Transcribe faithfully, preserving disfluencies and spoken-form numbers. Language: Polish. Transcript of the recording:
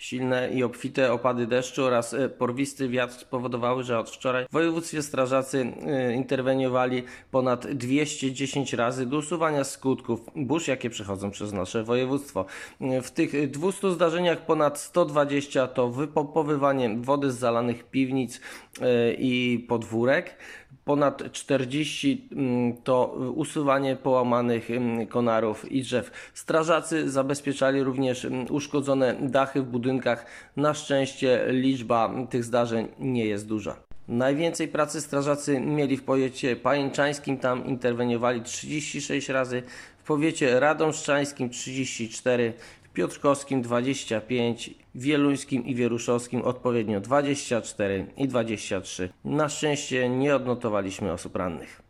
Silne i obfite opady deszczu oraz porwisty wiatr spowodowały, że od wczoraj w województwie strażacy interweniowali ponad dwieście dziesięć razy do usuwania skutków burz, jakie przechodzą przez nasze województwo. W tych dwustu zdarzeniach ponad sto dwadzieścia to wypompowywanie wody z zalanych piwnic i podwórek, ponad czterdzieści to usuwanie połamanych konarów i drzew. Strażacy zabezpieczali również uszkodzone dachy w budynkach. Na szczęście liczba tych zdarzeń nie jest duża. Najwięcej pracy strażacy mieli w powiecie pajęczańskim, tam interweniowali trzydzieści sześć razy, w powiecie radomszczańskim trzydzieści cztery, w piotrkowskim dwadzieścia pięć, wieluńskim i wieruszowskim odpowiednio dwadzieścia cztery i dwadzieścia trzy. Na szczęście nie odnotowaliśmy osób rannych.